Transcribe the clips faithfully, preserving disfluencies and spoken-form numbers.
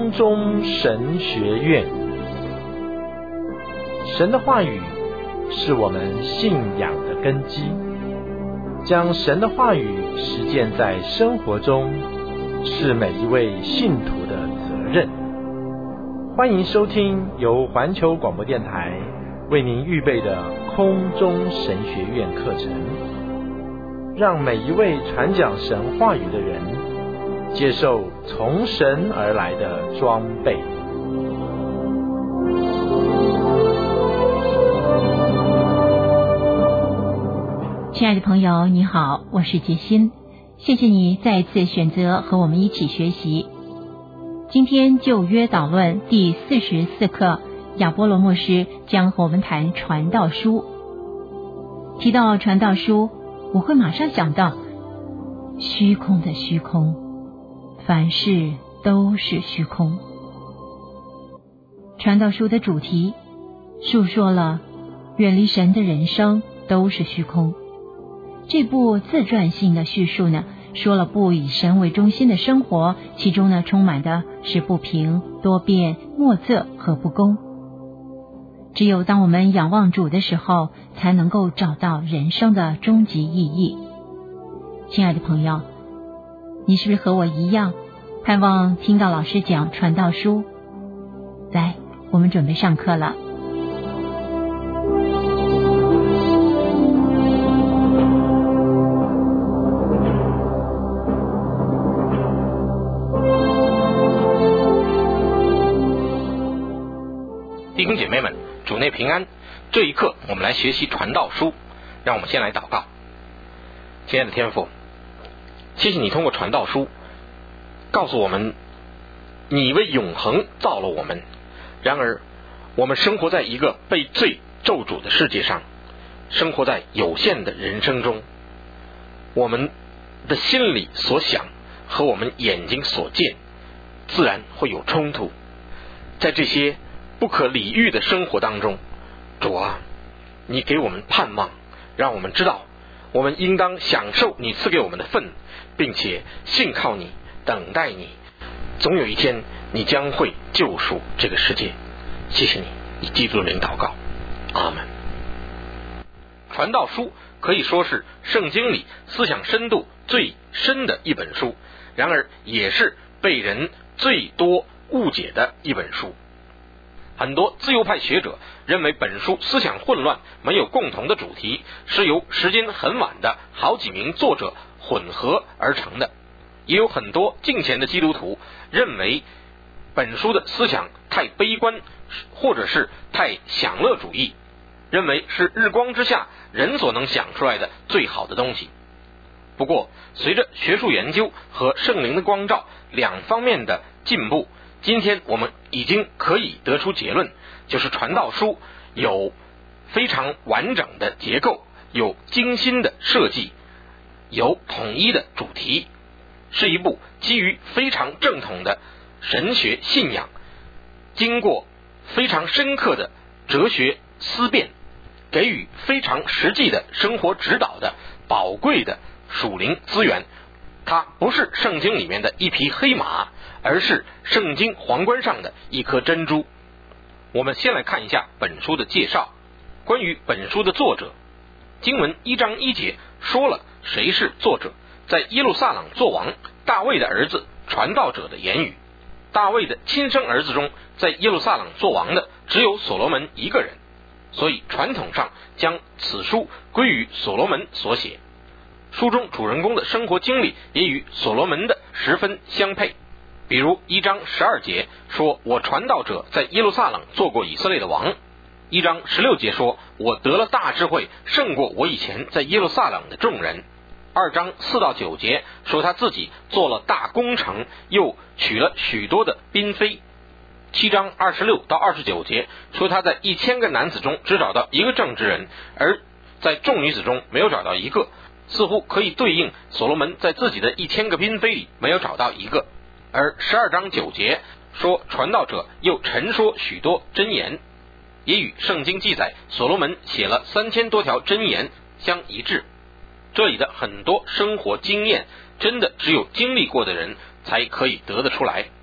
空中神学院。神的话语是我们信仰的根基，将神的话语实践在生活中，是每一位信徒的责任。欢迎收听由环球广播电台为您预备的空中神学院课程，让每一位传讲神话语的人接受从神而来的装备。 亲爱的朋友，你好，我是杰心，谢谢你再次选择和我们一起学习。今天旧约导论第四十四课，亚波罗牧师将和我们谈传道书。提到传道书，我会马上想到虚空的虚空，凡事都是虚空。传道书的主题述说了远离神的人生都是虚空。这部自传性的叙述呢，说了不以神为中心的生活，其中呢充满的是不平、多变、莫测和不公。只有当我们仰望主的时候，才能够找到人生的终极意义。亲爱的朋友，你是不是和我一样，盼望听到老师讲传道书？来，我们准备上课了。 弟兄姐妹们，主内平安。这一刻我们来学习传道书，让我们先来祷告。亲爱的天父，谢谢你通过传道书告诉我们，你为永恒造了我们，然而我们生活在一个被罪咒诅的世界上，生活在有限的人生中，我们的心里所想和我们眼睛所见自然会有冲突。在这些不可理喻的生活当中，主啊，你给我们盼望，让我们知道我们应当享受你赐给我们的份，并且信靠你，等待你，总有一天你将会救赎这个世界。谢谢你，以基督的名祷告，阿门。传道书可以说是圣经里思想深度最深的一本书，然而也是被人最多误解的一本书。很多自由派学者认为本书思想混乱，没有共同的主题，是由时间很晚的好几名作者混合而成的。也有很多敬虔的基督徒认为本书的思想太悲观，或者是太享乐主义，认为是日光之下人所能想出来的最好的东西。不过随着学术研究和圣灵的光照两方面的进步，今天我们已经可以得出结论，就是传道书有非常完整的结构，有精心的设计，有统一的主题，是一部基于非常正统的神学信仰，经过非常深刻的哲学思辨，给予非常实际的生活指导的宝贵的属灵资源。它不是圣经里面的一匹黑马，而是圣经皇冠上的一颗珍珠。我们先来看一下本书的介绍。关于本书的作者，经文一章一节说了谁是作者，在耶路撒冷作王，大卫的儿子，传道者的言语。大卫的亲生儿子中，在耶路撒冷作王的只有所罗门一个人，所以传统上将此书归于所罗门所写。书中主人公的生活经历也与所罗门的十分相配。比如一章十二节说，我传道者在耶路撒冷做过以色列的王。一章十六节说，我得了大智慧，胜过我以前在耶路撒冷的众人。二章四到九节说他自己做了大工程，又娶了许多的嫔妃。七章二十六到二十九节说他在一千个男子中只找到一个正直人，而在众女子中没有找到一个，似乎可以对应所罗门在自己的一千个嫔妃里没有找到一个。而十二章九节说，传道者又陈说许多箴言，也与圣经记载所罗门写了三千多条箴言相一致。这里的很多生活经验，真的只有经历过的人才可以得得出来。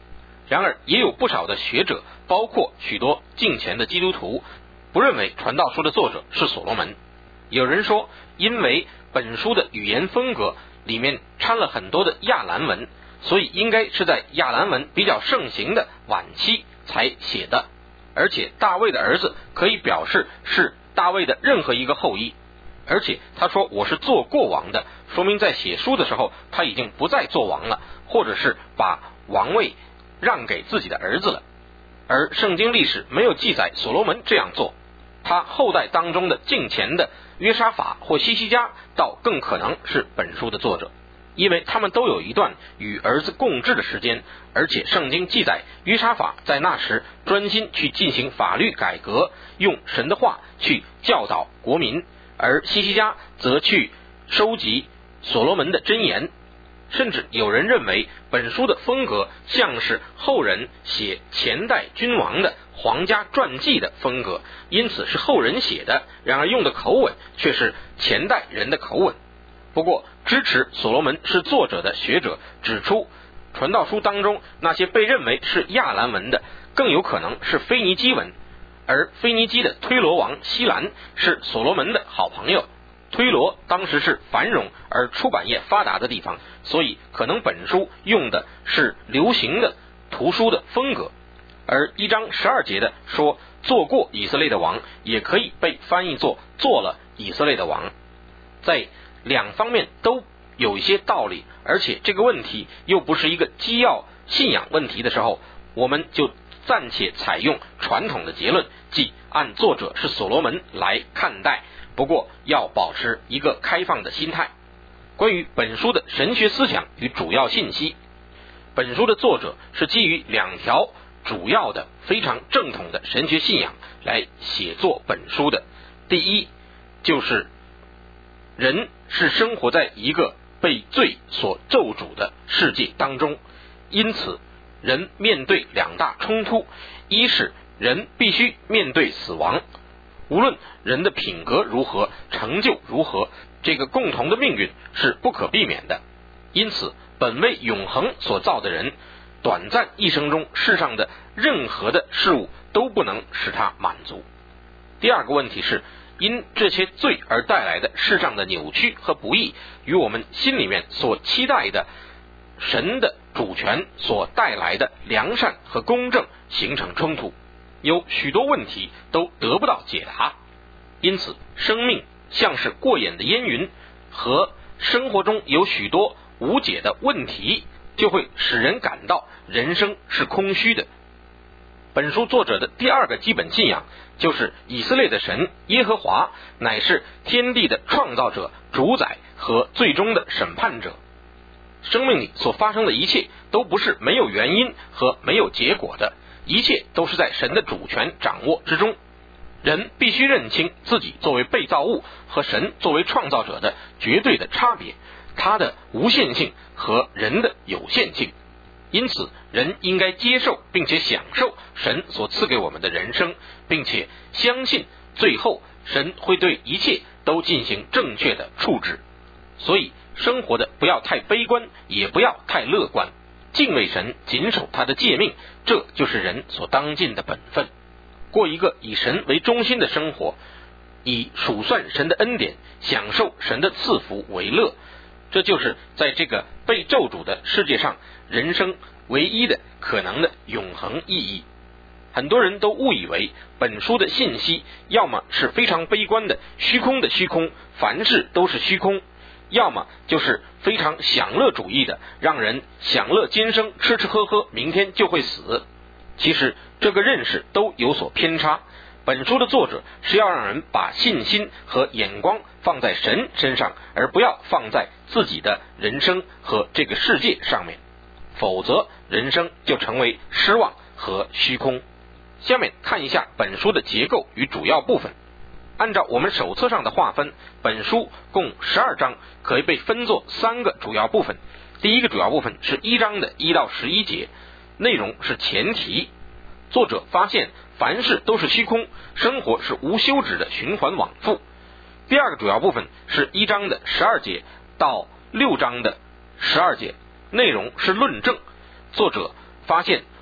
然而也有不少的学者，包括许多敬虔的基督徒，不认为传道书的作者是所罗门。有人说，因为本书的语言风格里面掺了很多的亚兰文，所以应该是在亚兰文比较盛行的晚期才写的，而且大卫的儿子可以表示是大卫的任何一个后裔，而且他说我是做过王的，说明在写书的时候他已经不再做王了，或者是把王位让给自己的儿子了。而圣经历史没有记载所罗门这样做，他后代当中的敬虔的约沙法或西西家倒更可能是本书的作者，因为他们都有一段与儿子共治的时间，而且圣经记载约沙法在那时专心去进行法律改革，用神的话去教导国民，而西西家则去收集所罗门的箴言。甚至有人认为本书的风格像是后人写前代君王的皇家传记的风格，因此是后人写的，然而用的口吻却是前代人的口吻。不过支持所罗门是作者的学者指出，传道书当中那些被认为是亚兰文的更有可能是腓尼基文，而腓尼基的推罗王西兰是所罗门的好朋友。推罗当时是繁荣而出版业发达的地方，所以可能本书用的是流行的图书的风格。而一章十二节的说做过以色列的王，也可以被翻译作做了以色列的王。在两方面都有一些道理，而且这个问题又不是一个基要信仰问题的时候，我们就暂且采用传统的结论，即按作者是所罗门来看待，不过要保持一个开放的心态。关于本书的神学思想与主要信息，本书的作者是基于两条主要的非常正统的神学信仰来写作本书的。第一，就是人是生活在一个被罪所咒诅的世界当中，因此人面对两大冲突，一是人必须面对死亡，无论人的品格如何，成就如何，这个共同的命运是不可避免的。因此本为永恒所造的人，短暂一生中世上的任何的事物都不能使他满足。第二个问题是，因这些罪而带来的世上的扭曲和不义，与我们心里面所期待的神的主权所带来的良善和公正形成冲突，有许多问题都得不到解答。因此生命像是过眼的烟云，和生活中有许多无解的问题，就会使人感到人生是空虚的。本书作者的第二个基本信仰就是以色列的神耶和华乃是天地的创造者、主宰和最终的审判者。生命里所发生的一切都不是没有原因和没有结果的，一切都是在神的主权掌握之中。人必须认清自己作为被造物和神作为创造者的绝对的差别，它的无限性和人的有限性。因此人应该接受并且享受神所赐给我们的人生，并且相信最后神会对一切都进行正确的处置。所以生活的不要太悲观，也不要太乐观，敬畏神，谨守他的诫命，这就是人所当尽的本分。过一个以神为中心的生活，以数算神的恩典，享受神的赐福为乐，这就是在这个被咒诅的世界上人生唯一的可能的永恒意义。很多人都误以为本书的信息要么是非常悲观的虚空的虚空，凡事都是虚空，要么就是非常享乐主义的，让人享乐今生，吃吃喝喝，明天就会死。其实这个认识都有所偏差。本书的作者是要让人把信心和眼光放在神身上，而不要放在自己的人生和这个世界上面，否则人生就成为失望和虚空。下面看一下本书的结构与主要部分。按照我们手册上的划分，本书共十二章，可以被分作三个主要部分。第一个主要部分是一章的一到十一节，内容是前提。作者发现凡事都是虚空，生活是无休止的循环往复。第二个主要部分是一章的十二节到六章的十二节，内容是论证。作者发现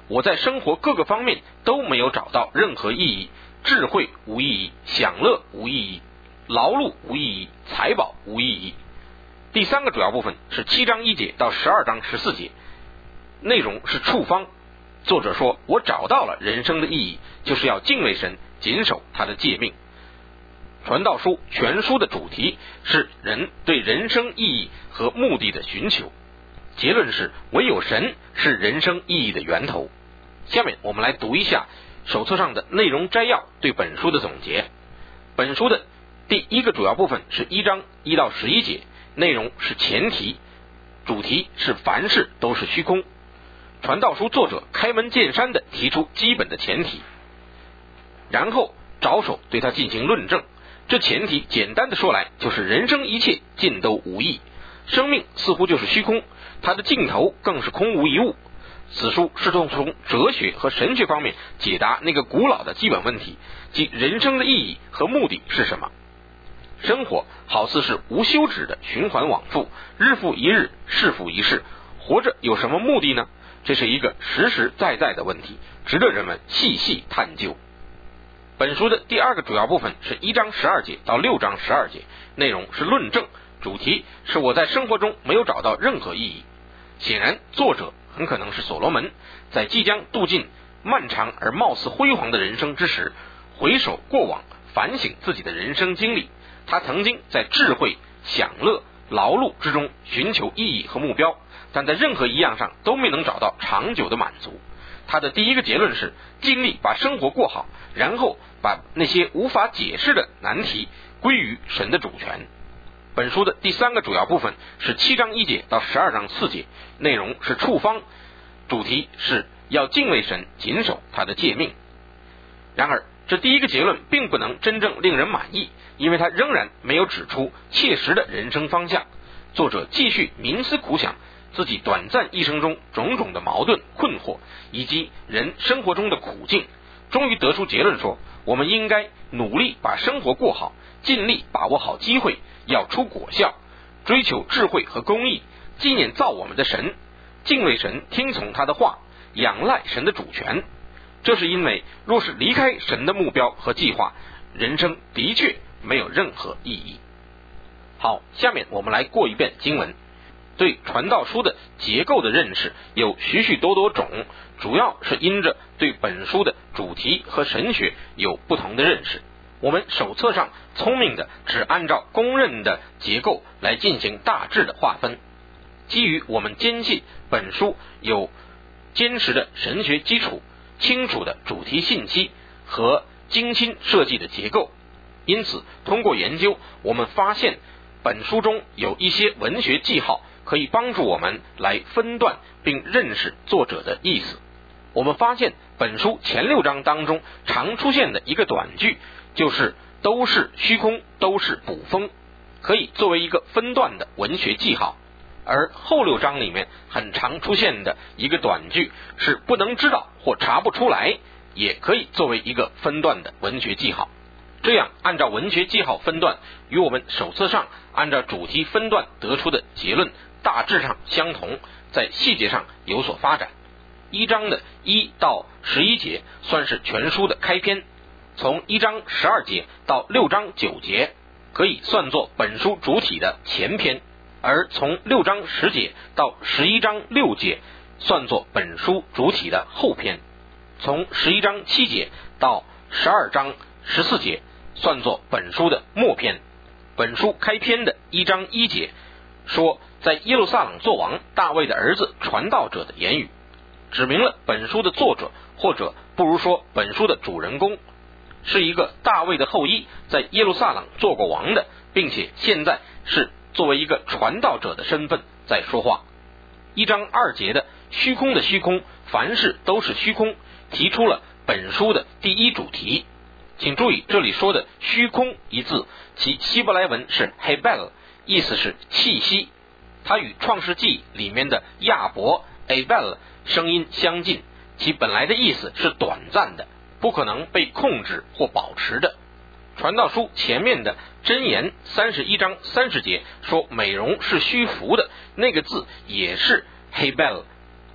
我在生活各个方面都没有找到任何意义，智慧无意义，享乐无意义，劳碌无意义，财宝无意义。第三个主要部分是七章一节到十二章十四节，内容是处方。作者说，我找到了人生的意义，就是要敬畏神，谨守他的诫命。传道书全书的主题是人对人生意义和目的的寻求，结论是唯有神是人生意义的源头。下面我们来读一下手册上的内容摘要对本书的总结。本书的第一个主要部分是一章一到十一节，内容是前提，主题是凡事都是虚空。传道书作者开门见山地提出基本的前提，然后着手对它进行论证。这前提简单的说来，就是人生一切尽都无益，生命似乎就是虚空，它的尽头更是空无一物。此书是从从哲学和神学方面解答那个古老的基本问题，即人生的意义和目的是什么。生活好似是无休止的循环往复，日复一日，世复一世，活着有什么目的呢？这是一个实实在在的问题，值得人们细细探究。本书的第二个主要部分是一章十二节到六章十二节，内容是论证，主题是我在生活中没有找到任何意义。显然作者很可能是所罗门，在即将度尽漫长而貌似辉煌的人生之时，回首过往，反省自己的人生经历。他曾经在智慧、享乐、劳碌之中寻求意义和目标，但在任何一样上都没能找到长久的满足。他的第一个结论是尽力把生活过好，然后把那些无法解释的难题归于神的主权。本书的第三个主要部分是七章一节到十二章四节，内容是处方，主题是要敬畏神，谨守他的诫命。然而这第一个结论并不能真正令人满意，因为他仍然没有指出切实的人生方向。作者继续冥思苦想自己短暂一生中种种的矛盾困惑，以及人生活中的苦境，终于得出结论说，我们应该努力把生活过好，尽力把握好机会，要出果效，追求智慧和公义，纪念造我们的神，敬畏神，听从他的话，仰赖神的主权。这是因为若是离开神的目标和计划，人生的确没有任何意义。好，下面我们来过一遍经文。对传道书的结构的认识有许许多多种，主要是因着对本书的主题和神学有不同的认识。我们手册上聪明的只按照公认的结构来进行大致的划分。基于我们坚信本书有坚实的神学基础，清楚的主题信息和精心设计的结构，因此通过研究，我们发现本书中有一些文学记号可以帮助我们来分段并认识作者的意思。我们发现本书前六章当中常出现的一个短句，就是都是虚空，都是捕风，可以作为一个分段的文学记号。而后六章里面很常出现的一个短句是不能知道或查不出来，也可以作为一个分段的文学记号。这样按照文学记号分段，与我们手册上按照主题分段得出的结论大致上相同，在细节上有所发展。一章的一到十一节算是全书的开篇，从一章十二节到六章九节可以算作本书主体的前篇，而从六章十节到十一章六节算作本书主体的后篇，从十一章七节到十二章十四节算作本书的末篇。本书开篇的一章一节说，在耶路撒冷作王大卫的儿子传道者的言语，指明了本书的作者，或者不如说本书的主人公，是一个大卫的后裔，在耶路撒冷做过王的，并且现在是作为一个传道者的身份在说话。一章二节的虚空的虚空，凡事都是虚空，提出了本书的第一主题。请注意这里说的虚空一字，其希伯来文是 hebel， 意思是气息，它与创世纪里面的亚伯 abel 声音相近，其本来的意思是短暂的，不可能被控制或保持的。传道书前面的箴言三十一章三十节说美容是虚浮的，那个字也是 hebel，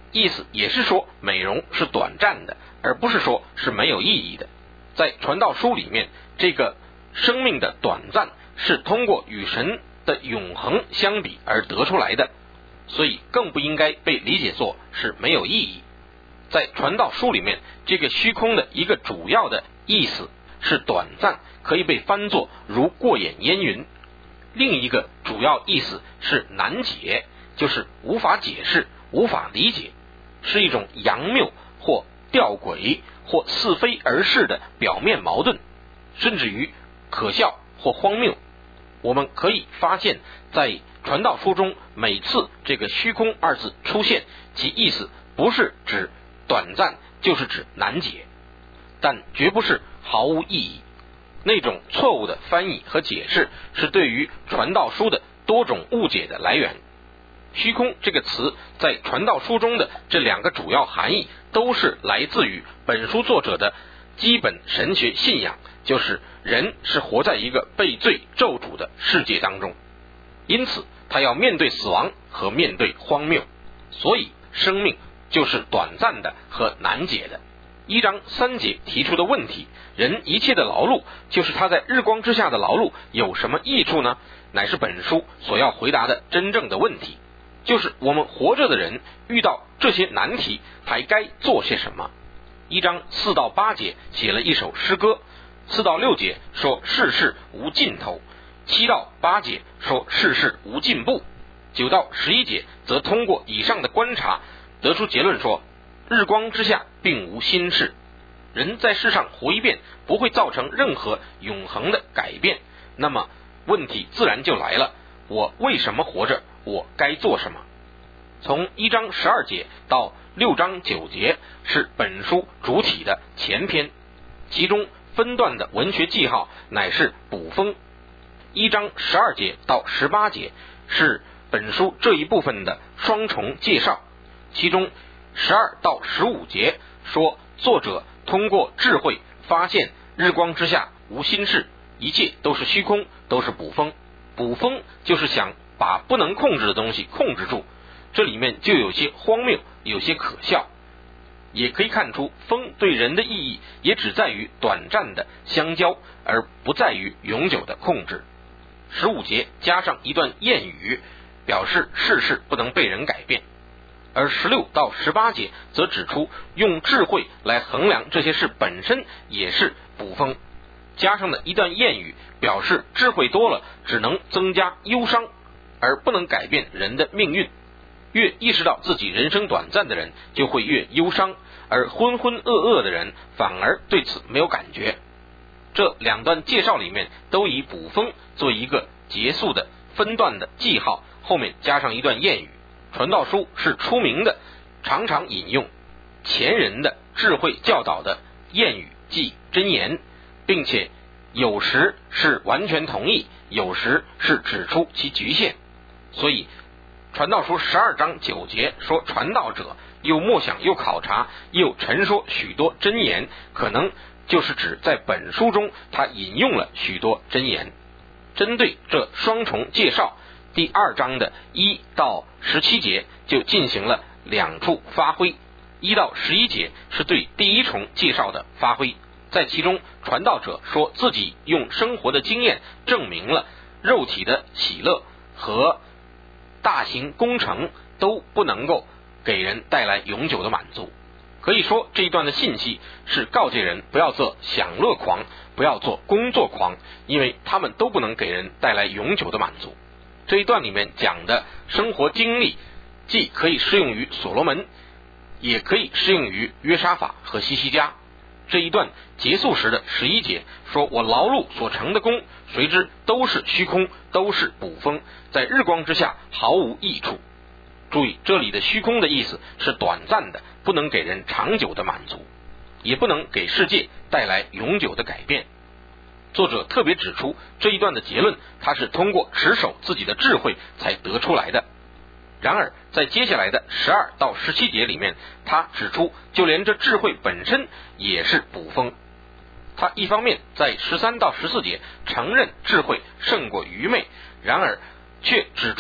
意思也是说美容是短暂的，而不是说是没有意义的。在传道书里面，这个生命的短暂是通过与神的永恒相比而得出来的，所以更不应该被理解作是没有意义。在传道书里面，这个虚空的一个主要的意思是短暂，可以被翻作如过眼烟云；另一个主要意思是难解，就是无法解释、无法理解，是一种佯谬或吊诡或似非而是的表面矛盾，甚至于可笑或荒谬。我们可以发现，在传道书中，每次这个虚空二字出现，其意思不是指短暂，就是指难解，但绝不是毫无意义。那种错误的翻译和解释是对于传道书的多种误解的来源。虚空这个词在传道书中的这两个主要含义都是来自于本书作者的基本神学信仰，就是人是活在一个被罪咒诅的世界当中，因此他要面对死亡和面对荒谬，所以生命就是短暂的和难解的。一章三节提出的问题，人一切的劳碌，就是他在日光之下的劳碌，有什么益处呢？乃是本书所要回答的真正的问题，就是我们活着的人遇到这些难题还该做些什么。一章四到八节写了一首诗歌，四到六节说世事无尽头，七到八节说世事无进步，九到十一节则通过以上的观察得出结论说，日光之下并无新事，人在世上活一遍不会造成任何永恒的改变。那么问题自然就来了，我为什么活着？我该做什么？从一章十二节到六章九节是本书主体的前篇，其中分段的文学记号乃是补风。一章十二节到十八节是本书这一部分的双重介绍，其中十二到十五节说作者通过智慧发现日光之下无新事，一切都是虚空，都是捕风。捕风就是想把不能控制的东西控制住，这里面就有些荒谬，有些可笑。也可以看出风对人的意义也只在于短暂的相交，而不在于永久的控制。十五节加上一段谚语，表示世事不能被人改变。而十六到十八节则指出用智慧来衡量这些事本身也是捕风，加上的一段谚语表示智慧多了只能增加忧伤，而不能改变人的命运。越意识到自己人生短暂的人就会越忧伤，而浑浑噩噩的人反而对此没有感觉。这两段介绍里面都以捕风做一个结束的分段的记号，后面加上一段谚语。传道书是出名的常常引用前人的智慧教导的谚语即箴言，并且有时是完全同意，有时是指出其局限。所以传道书十二章九节说传道者又默想又考察又陈说许多箴言，可能就是指在本书中他引用了许多箴言。针对这双重介绍，第二章的一到十七节就进行了两处发挥，一到十一节是对第一重介绍的发挥，在其中传道者说自己用生活的经验证明了肉体的喜乐和大型工程都不能够给人带来永久的满足。可以说这一段的信息是告诫人不要做享乐狂，不要做工作狂，因为他们都不能给人带来永久的满足。这一段里面讲的生活经历既可以适用于所罗门，也可以适用于约沙法和西西家。这一段结束时的十一节说，我劳碌所成的功，谁知都是虚空，都是捕风，在日光之下毫无益处。注意，这里的虚空的意思是短暂的，不能给人长久的满足，也不能给世界带来永久的改变。作者特别指出这一段的结论，他是通过持守自己的智慧才得出来的。然而在接下来的十二到十七节里面，他指出就连这智慧本身也是捕风。他一方面在十三到十四节承认智慧胜过愚昧，然而却指出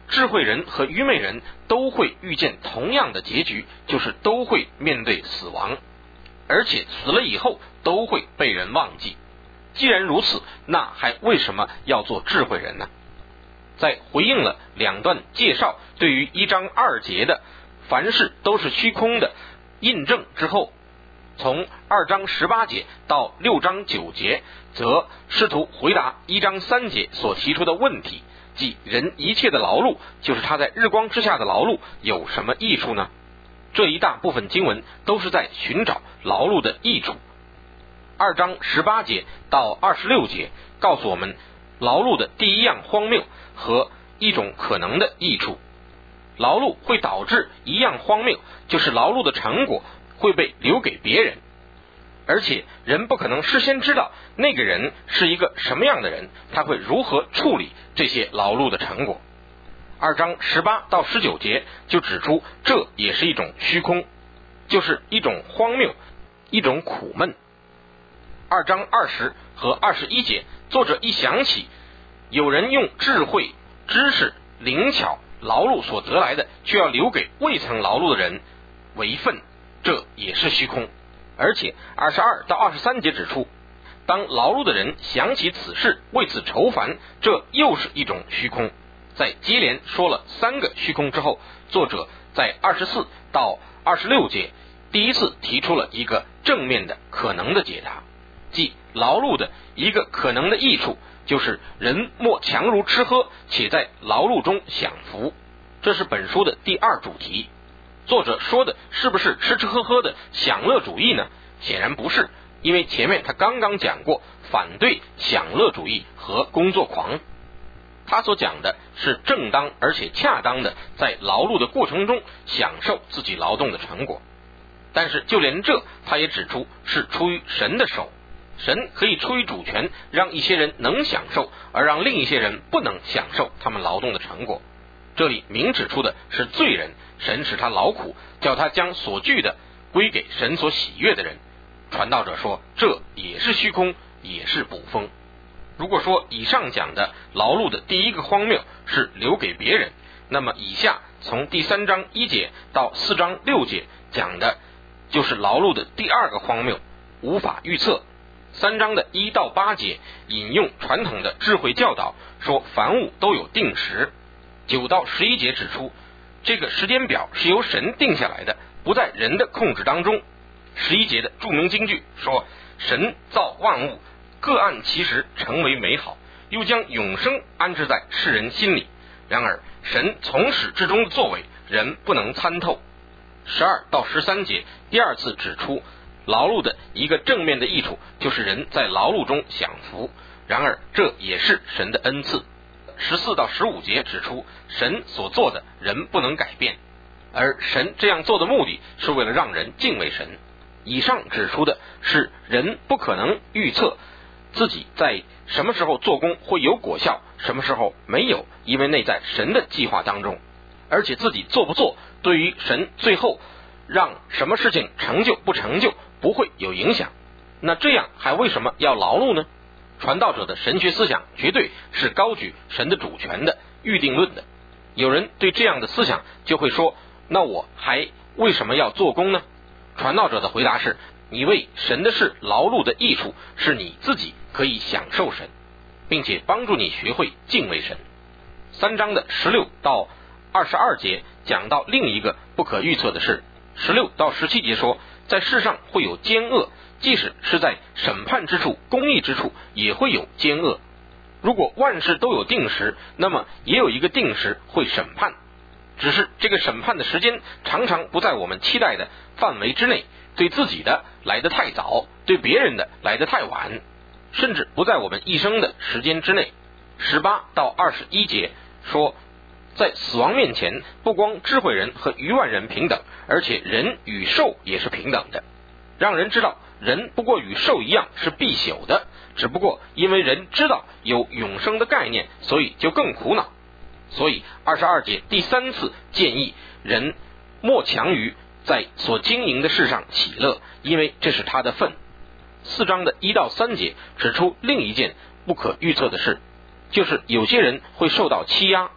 智慧人和愚昧人都会遇见同样的结局，就是都会面对死亡，而且死了以后都会被人忘记。既然如此，那还为什么要做智慧人呢？在回应了两段介绍对于一章二节的凡事都是虚空的印证之后，从二章十八节到六章九节，则试图回答一章三节所提出的问题，即人一切的劳碌，就是他在日光之下的劳碌，有什么益处呢？这一大部分经文都是在寻找劳碌的益处。二章十八节到二十六节告诉我们劳碌的第一样荒谬和一种可能的益处。劳碌会导致一样荒谬，就是劳碌的成果会被留给别人，而且人不可能事先知道那个人是一个什么样的人，他会如何处理这些劳碌的成果。二章十八到十九节就指出这也是一种虚空，就是一种荒谬，一种苦闷。二章二十和二十一节，作者一想起有人用智慧、知识、灵巧、劳碌所得来的，却要留给未曾劳碌的人为分，这也是虚空。而且二十二到二十三节指出，当劳碌的人想起此事，为此愁烦，这又是一种虚空。在接连说了三个虚空之后，作者在二十四到二十六节第一次提出了一个正面的可能的解答，即劳碌的一个可能的益处，就是人莫强如吃喝，且在劳碌中享福。这是本书的第二主题。作者说的是不是吃吃喝喝的享乐主义呢？显然不是，因为前面他刚刚讲过反对享乐主义和工作狂。他所讲的是正当而且恰当的在劳碌的过程中享受自己劳动的成果。但是就连这他也指出是出于神的手，神可以出于主权让一些人能享受，而让另一些人不能享受他们劳动的成果。这里明指出的是罪人，神使他劳苦，叫他将所具的归给神所喜悦的人。传道者说这也是虚空，也是捕风。如果说以上讲的劳碌的第一个荒谬是留给别人，那么以下从第三章一节到四章六节讲的就是劳碌的第二个荒谬，无法预测。三章的一到八节引用传统的智慧教导，说凡物都有定时。九到十一节指出这个时间表是由神定下来的，不在人的控制当中。十一节的著名金句说，神造万物，各按其时成为美好，又将永生安置在世人心里。然而神从始至终的作为，人不能参透。十二到十三节第二次指出劳碌的一个正面的益处，就是人在劳碌中享福，然而这也是神的恩赐。十四到十五节指出神所做的人不能改变，而神这样做的目的是为了让人敬畏神。以上指出的是人不可能预测自己在什么时候做工会有果效，什么时候没有，因为内在神的计划当中，而且自己做不做对于神最后让什么事情成就不成就不会有影响。那这样还为什么要劳碌呢？传道者的神学思想绝对是高举神的主权的预定论的。有人对这样的思想就会说，那我还为什么要做工呢？传道者的回答是，你为神的事劳碌的益处是你自己可以享受神，并且帮助你学会敬畏神。三章的十六到二十二节讲到另一个不可预测的事。十六到十七节说，在世上会有奸恶，即使是在审判之处、公义之处也会有奸恶。如果万事都有定时，那么也有一个定时会审判，只是这个审判的时间常常不在我们期待的范围之内，对自己的来得太早，对别人的来得太晚，甚至不在我们一生的时间之内。十八到二十一节说，在死亡面前，不光智慧人和愚顽人平等，而且人与兽也是平等的，让人知道人不过与兽一样是必朽的，只不过因为人知道有永生的概念，所以就更苦恼。所以二十二节第三次建议人莫强于在所经营的事上喜乐，因为这是他的份。四章的一到三节指出另一件不可预测的事，就是有些人会受到欺压，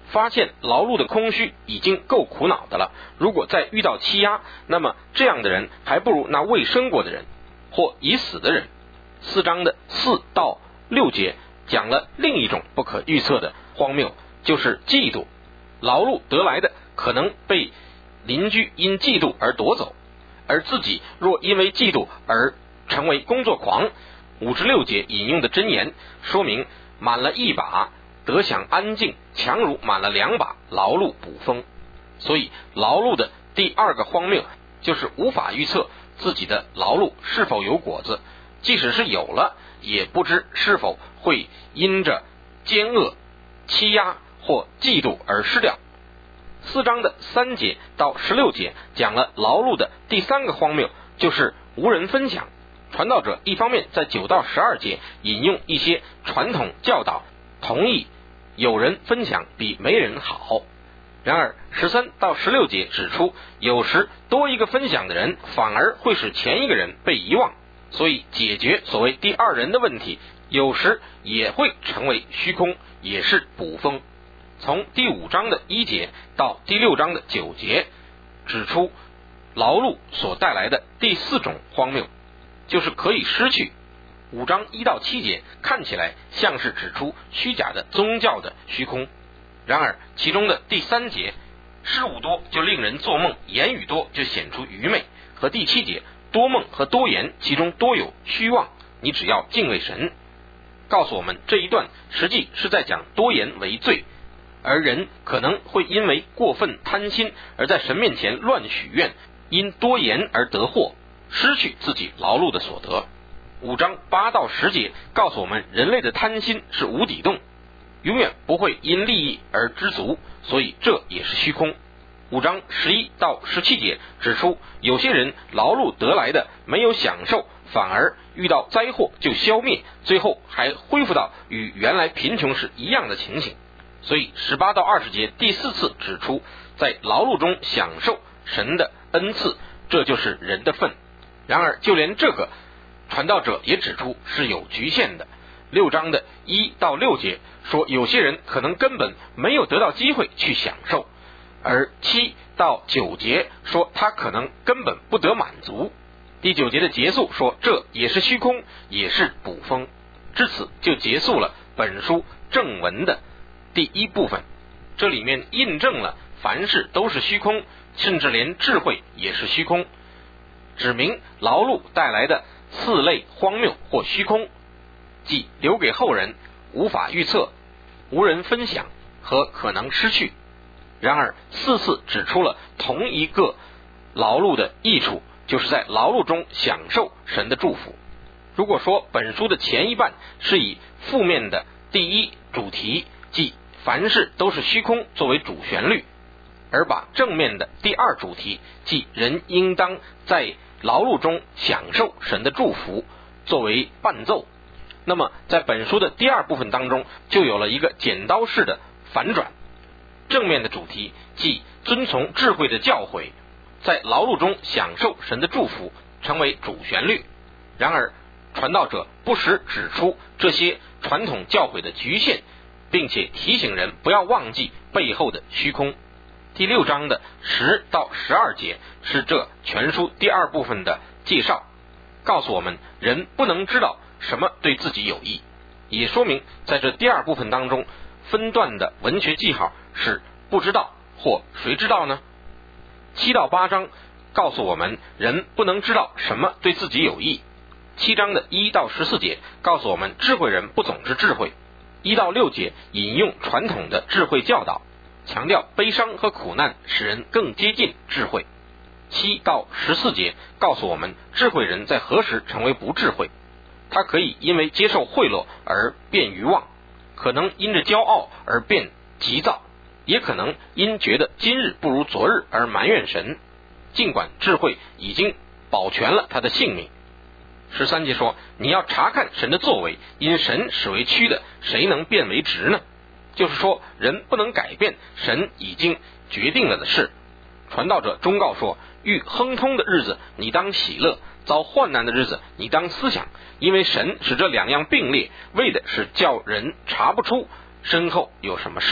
发现劳碌的空虚已经够苦恼的了，如果再遇到欺压，那么这样的人还不如那未生过的人或已死的人。四章的四到六节讲了另一种不可预测的荒谬，就是嫉妒。劳碌得来的可能被邻居因嫉妒而夺走，而自己若因为嫉妒而成为工作狂。五至六节引用的箴言说明，满了一把得享安静，强如满了两把劳碌捕风。所以劳碌的第二个荒谬就是无法预测自己的劳碌是否有果子，即使是有了，也不知是否会因着奸恶、欺压或嫉妒而失掉。四章的三节到十六节讲了劳碌的第三个荒谬，就是无人分享。传道者一方面在九到十二节引用一些传统教导，同意有人分享比没人好。然而十三到十六节指出，有时多一个分享的人反而会使前一个人被遗忘，所以解决所谓第二人的问题，有时也会成为虚空，也是捕风。从第五章的一节到第六章的九节指出劳碌所带来的第四种荒谬，就是可以失去。五章一到七节看起来像是指出虚假的宗教的虚空，然而其中的第三节事物多就令人做梦，言语多就显出愚昧，和第七节多梦和多言其中多有虚妄，你只要敬畏神，告诉我们这一段实际是在讲多言为罪，而人可能会因为过分贪心而在神面前乱许愿，因多言而得祸，失去自己劳碌的所得。五章八到十节告诉我们，人类的贪心是无底洞，永远不会因利益而知足，所以这也是虚空。五章十一到十七节指出，有些人劳碌得来的没有享受，反而遇到灾祸就消灭，最后还恢复到与原来贫穷时一样的情形。所以十八到二十节第四次指出，在劳碌中享受神的恩赐，这就是人的份。然而就连这个传道者也指出是有局限的。六章的一到六节说，有些人可能根本没有得到机会去享受，而七到九节说他可能根本不得满足。第九节的结束说，这也是虚空，也是捕风。至此就结束了本书正文的第一部分。这里面印证了凡事都是虚空，甚至连智慧也是虚空，指明劳碌带来的四类荒谬或虚空，即留给后人、无法预测、无人分享和可能失去。然而四次指出了同一个劳碌的益处，就是在劳碌中享受神的祝福。如果说本书的前一半是以负面的第一主题，即凡事都是虚空作为主旋律，而把正面的第二主题，即人应当在劳碌中享受神的祝福作为伴奏，那么在本书的第二部分当中就有了一个剪刀式的反转。正面的主题即遵从智慧的教诲，在劳碌中享受神的祝福成为主旋律。然而传道者不时指出这些传统教诲的局限，并且提醒人不要忘记背后的虚空。第六章的十到十二节是这全书第二部分的介绍，告诉我们人不能知道什么对自己有益，也说明在这第二部分当中分段的文学记号是不知道或谁知道呢？七到八章告诉我们人不能知道什么对自己有益。七章的一到十四节告诉我们智慧人不总是智慧。一到六节引用传统的智慧教导，强调悲伤和苦难使人更接近智慧。七到十四节告诉我们智慧人在何时成为不智慧，他可以因为接受贿赂而变愚妄，可能因着骄傲而变急躁，也可能因觉得今日不如昨日而埋怨神，尽管智慧已经保全了他的性命。十三节说，你要查看神的作为，因神使为曲的，谁能变为直呢？就是说人不能改变神已经决定了的事。传道者忠告说，遇亨通的日子你当喜乐，遭患难的日子你当思想，因为神使这两样并列，为的是叫人查不出身后有什么事。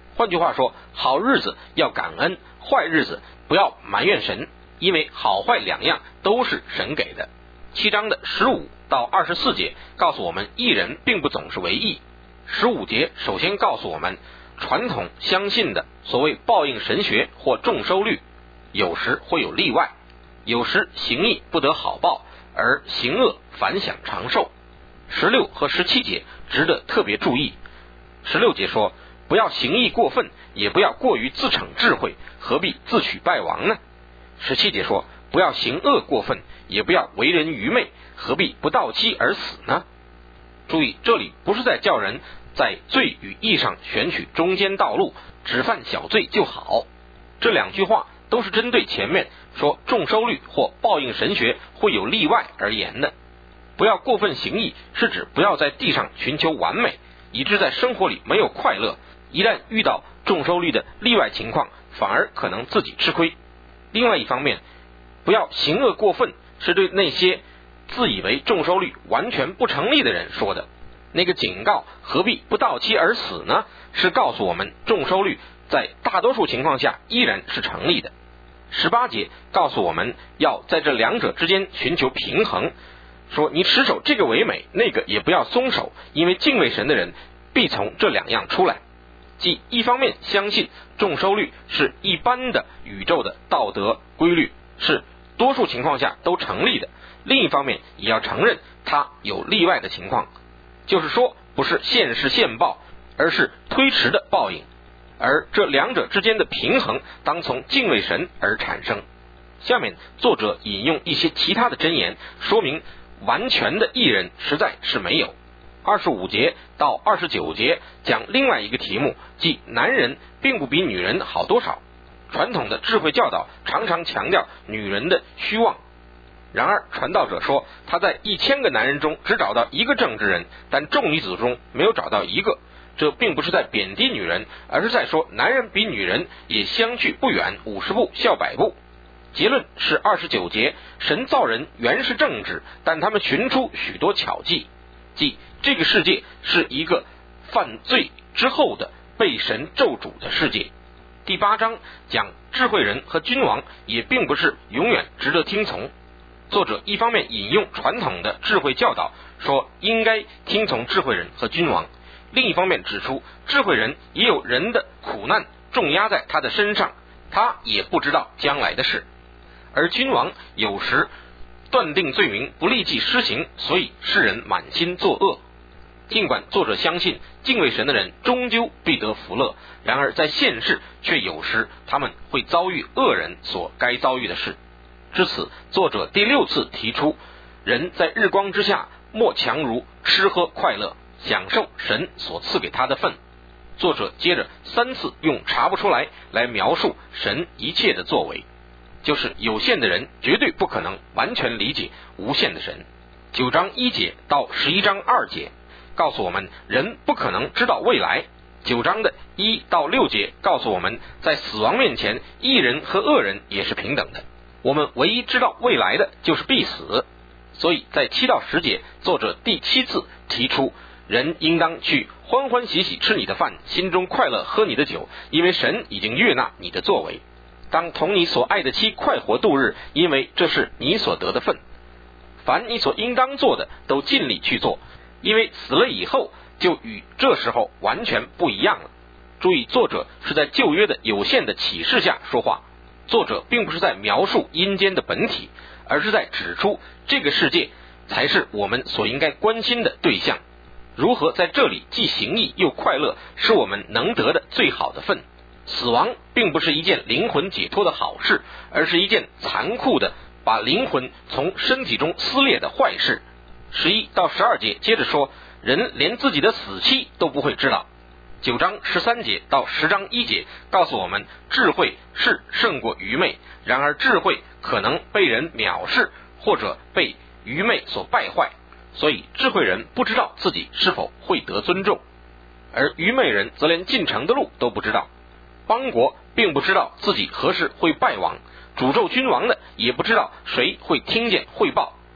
换句话说，好日子要感恩，坏日子不要埋怨神，因为好坏两样都是神给的。七章的十五到二十四节告诉我们，义人并不总是为义。十五节首先告诉我们，传统相信的所谓报应神学或众收律，有时会有例外，有时行义不得好报，而行恶反享长寿。十六和十七节值得特别注意。十六节说，不要行义过分，也不要过于自逞智慧，何必自取败亡呢？十七节说，不要行恶过分，也不要为人愚昧，何必不到期而死呢？注意，这里不是在叫人在罪与义上选取中间道路，只犯小罪就好。这两句话都是针对前面说众收律或报应神学会有例外而言的。不要过分行义，是指不要在地上寻求完美，以致在生活里没有快乐，一旦遇到众收律的例外情况，反而可能自己吃亏。另外一方面，不要行恶过分，是对那些自以为众收律完全不成立的人说的。那个警告何必不到期而死呢，是告诉我们众收律在大多数情况下依然是成立的。十八节告诉我们要在这两者之间寻求平衡，说你持守这个为美，那个也不要松手，因为敬畏神的人必从这两样出来。即一方面相信众收律是一般的宇宙的道德规律，是多数情况下都成立的，另一方面也要承认它有例外的情况，就是说不是现世现报，而是推迟的报应，而这两者之间的平衡当从敬畏神而产生。下面作者引用一些其他的箴言，说明完全的义人实在是没有。二十五节到二十九节讲另外一个题目，即男人并不比女人好多少。传统的智慧教导常常强调女人的虚妄，然而传道者说他在一千个男人中只找到一个正直人，但众女子中没有找到一个。这并不是在贬低女人，而是在说男人比女人也相去不远，五十步笑百步。结论是二十九节，神造人原是正直，但他们寻出许多巧计，即这个世界是一个犯罪之后的被神咒诅的世界。第八章讲智慧人和君王也并不是永远值得听从。作者一方面引用传统的智慧教导，说应该听从智慧人和君王，另一方面指出智慧人也有人的苦难重压在他的身上，他也不知道将来的事，而君王有时断定罪名不立即施行，所以世人满心作恶。尽管作者相信敬畏神的人终究必得福乐，然而在现世却有时他们会遭遇恶人所该遭遇的事。至此，作者第六次提出人在日光之下莫强如吃喝快乐，享受神所赐给他的份。作者接着三次用查不出来来描述神一切的作为，就是有限的人绝对不可能完全理解无限的神。九章一节到十一章二节告诉我们人不可能知道未来。九章的一到六节告诉我们在死亡面前义人和恶人也是平等的，我们唯一知道未来的就是必死。所以在七到十节作者第七次提出人应当去欢欢喜喜吃你的饭，心中快乐喝你的酒，因为神已经悦纳你的作为。当同你所爱的妻快活度日，因为这是你所得的份。凡你所应当做的都尽力去做，因为死了以后就与这时候完全不一样了。注意，作者是在旧约的有限的启示下说话，作者并不是在描述阴间的本体，而是在指出这个世界才是我们所应该关心的对象。如何在这里既行义又快乐，是我们能得的最好的份。死亡并不是一件灵魂解脱的好事，而是一件残酷的把灵魂从身体中撕裂的坏事。十一到十二节接着说，人连自己的死期都不会知道。九章十三节到十章一节告诉我们，智慧是胜过愚昧，然而智慧可能被人藐视，或者被愚昧所败坏，所以智慧人不知道自己是否会得尊重，而愚昧人则连进城的路都不知道。邦国并不知道自己何时会败亡，诅咒君王的也不知道谁会听见汇报。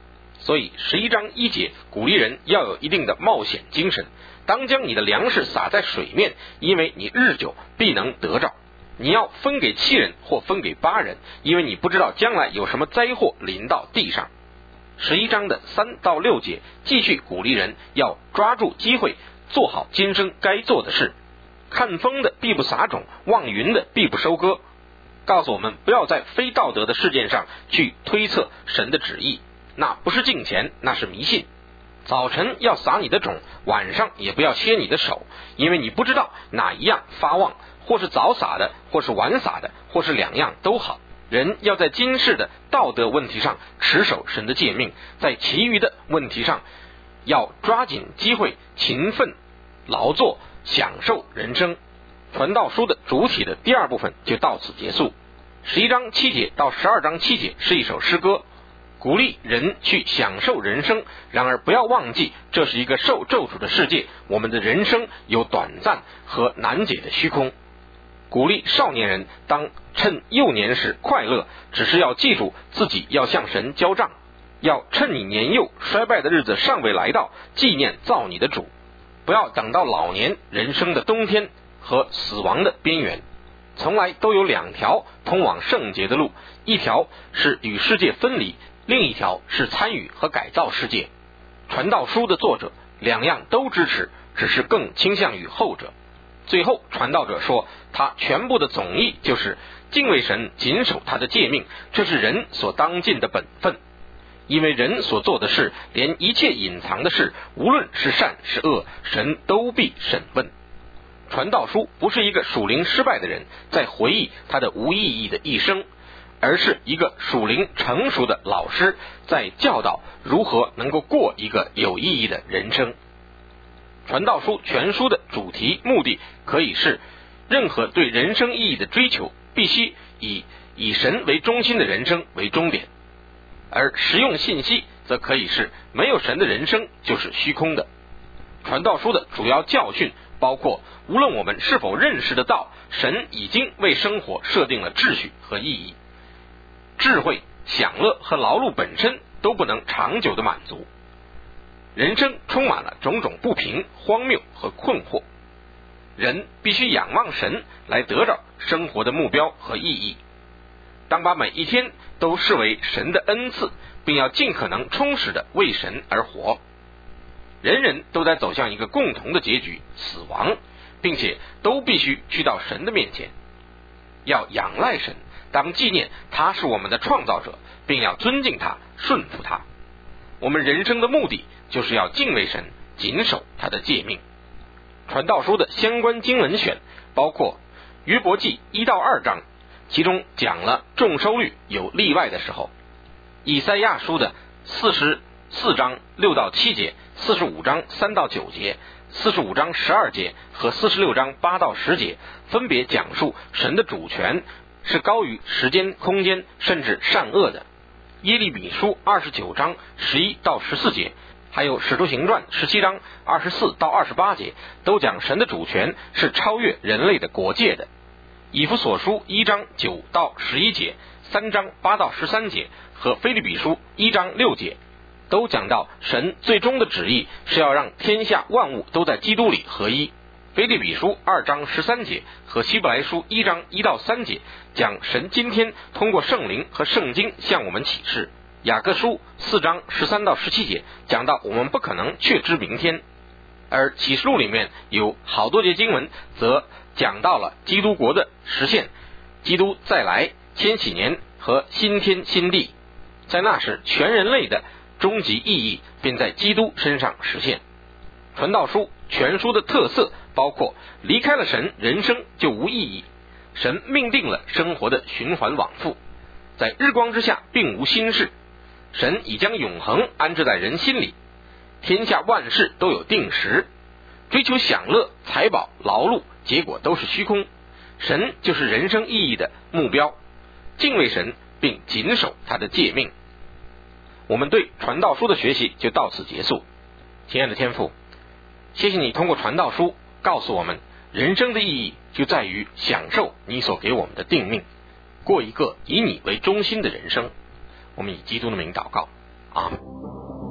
所以十一章一节鼓励人要有一定的冒险精神，当将你的粮食撒在水面，因为你日久必能得着。你要分给七人或分给八人，因为你不知道将来有什么灾祸临到地上。十一章的三到六节继续鼓励人要抓住机会，做好今生该做的事。看风的必不撒种，望云的必不收割，告诉我们不要在非道德的事件上去推测神的旨意，那不是敬虔，那是迷信。早晨要撒你的种，晚上也不要歇你的手，因为你不知道哪一样发旺，或是早撒的，或是晚撒的，或是两样都好。人要在今世的道德问题上持守神的诫命，在其余的问题上要抓紧机会，勤奋劳作，享受人生。传道书的主体的第二部分就到此结束。十一章七节到十二章七节是一首诗歌，鼓励人去享受人生，然而不要忘记这是一个受咒诅的世界，我们的人生有短暂和难解的虚空。鼓励少年人当趁幼年时快乐，只是要记住自己要向神交账，要趁你年幼衰败的日子尚未来到，纪念造你的主，不要等到老年人生的冬天和死亡的边缘。从来都有两条通往圣洁的路，一条是与世界分离，另一条是参与和改造世界。传道书的作者两样都支持，只是更倾向于后者。最后传道者说，他全部的总意就是敬畏神，谨守他的诫命，这是人所当尽的本分。因为人所做的事，连一切隐藏的事，无论是善是恶，神都必审问。传道书不是一个属灵失败的人在回忆他的无意义的一生，而是一个属灵成熟的老师在教导如何能够过一个有意义的人生。传道书全书的主题目的可以是任何对人生意义的追求必须以以神为中心的人生为终点，而实用信息则可以是没有神的人生就是虚空的。传道书的主要教训包括，无论我们是否认识得到，神已经为生活设定了秩序和意义。智慧、享乐和劳碌本身都不能长久的满足。人生充满了种种不平、荒谬和困惑，人必须仰望神来得着生活的目标和意义。当把每一天都视为神的恩赐，并要尽可能充实的为神而活。人人都在走向一个共同的结局，死亡，并且都必须去到神的面前。要仰赖神，当纪念他是我们的创造者，并要尊敬他，顺服他。我们人生的目的就是要敬畏神，谨守他的诫命。传道书的相关经文选包括约伯记一到二章，其中讲了种收率有例外的时候；以赛亚书的四十四章六到七节，四十五章三到九节，四十五章十二节和四十六章八到十节，分别讲述神的主权是高于时间、空间甚至善恶的。耶利米书二十九章十一到十四节，还有使徒行传十七章二十四到二十八节，都讲神的主权是超越人类的国界的。以弗所书一章九到十一节，三章八到十三节和腓立比书一章六节，都讲到神最终的旨意是要让天下万物都在基督里合一。腓立比书二章十三节和希伯来书一章一到三节讲神今天通过圣灵和圣经向我们启示。雅各书四章十三到十七节讲到我们不可能确知明天。而启示录里面有好多节经文则讲到了基督国的实现，基督再来、千禧年和新天新地，在那时全人类的终极意义便在基督身上实现。传道书全书的特色包括离开了神，人生就无意义，神命定了生活的循环往复，在日光之下并无新事，神已将永恒安置在人心里，天下万事都有定时，追求享乐、财宝、劳碌，结果都是虚空，神就是人生意义的目标，敬畏神并谨守他的诫命。我们对传道书的学习就到此结束。亲爱的天父，谢谢你通过传道书告诉我们，人生的意义就在于享受你所给我们的定命，过一个以你为中心的人生。我们以基督的名祷告，阿们。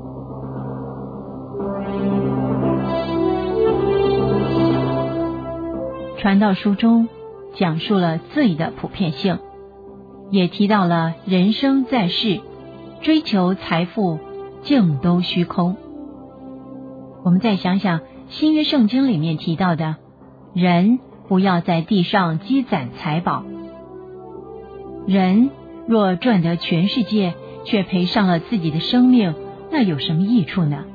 传道书中讲述了罪的普遍性，也提到了人生在世，追求财富尽都虚空。我们再想想新约圣经里面提到的，人不要在地上积攒财宝。人若赚得全世界，却赔上了自己的生命，那有什么益处呢？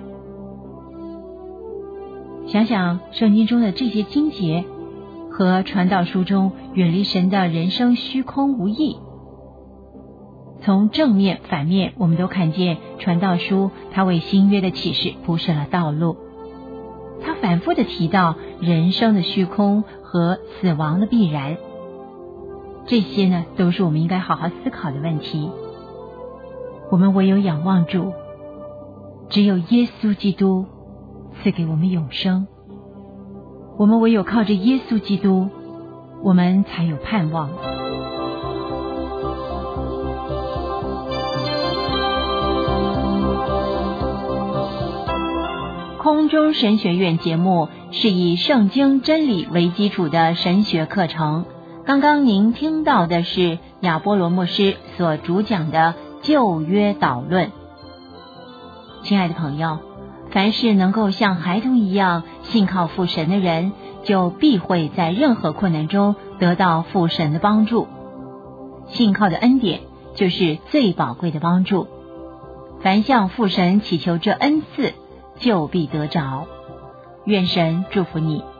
想想圣经中的这些经节和传道书中远离神的人生虚空无益。从正面反面，我们都看见传道书它为新约的启示铺设了道路。他反复的提到人生的虚空和死亡的必然，这些呢都是我们应该好好思考的问题。我们唯有仰望主，只有耶稣基督赐给我们永生，我们唯有靠着耶稣基督，我们才有盼望。空中神学院节目是以圣经真理为基础的神学课程。刚刚您听到的是亚波罗牧师所主讲的旧约导论。亲爱的朋友，凡是能够像孩童一样信靠父神的人，就必会在任何困难中得到父神的帮助。信靠的恩典就是最宝贵的帮助。凡向父神祈求这恩赐，就必得着。愿神祝福你。